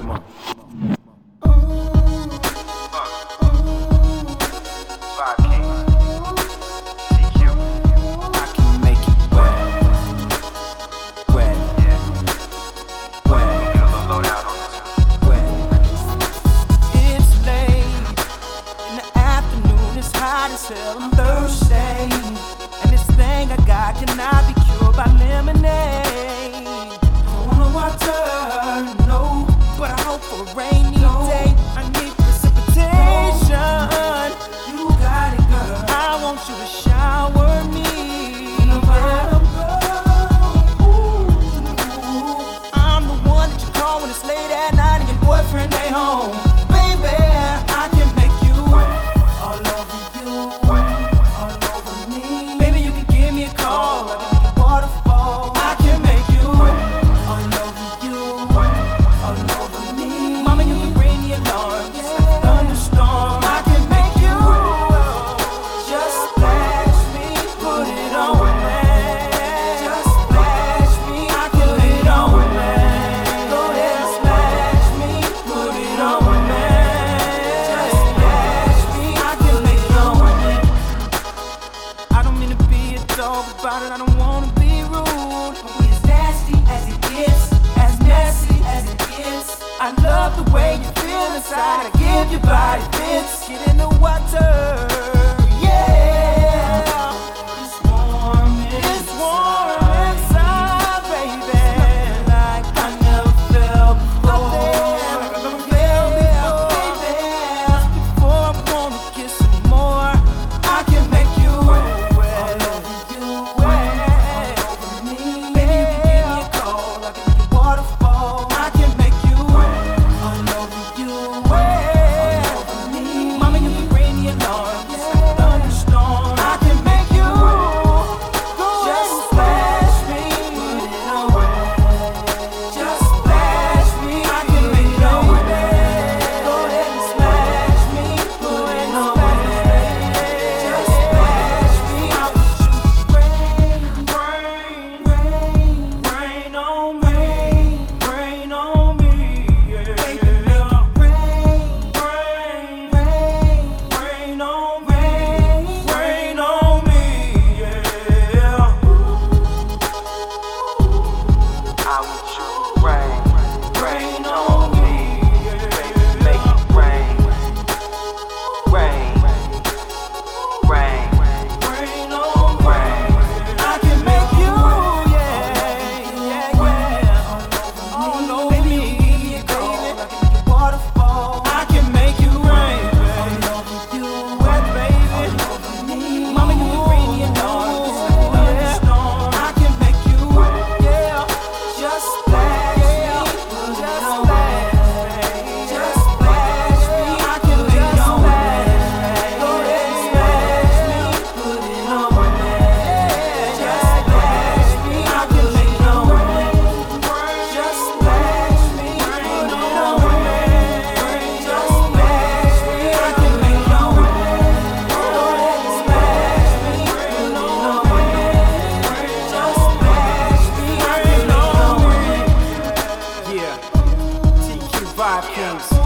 Come on. I'm thirsty, and this thing I got cannot be cured by lemonade. Don't wanna water, no, but I hope for a rainy day. I need precipitation. You got it, girl. I want you to shower me. I'm the one that you call when it's late at night and your boyfriend ain't home. Baby, I can make you all over you. About it, I don't wanna be rude, but we as nasty as it gets, as messy as it gets. I love the way you feel inside. I give your body fits. Get in the water, yeah. It's warm inside, baby. Like I never felt before. Before I wanna kiss some more, I can make you Vibe Kings.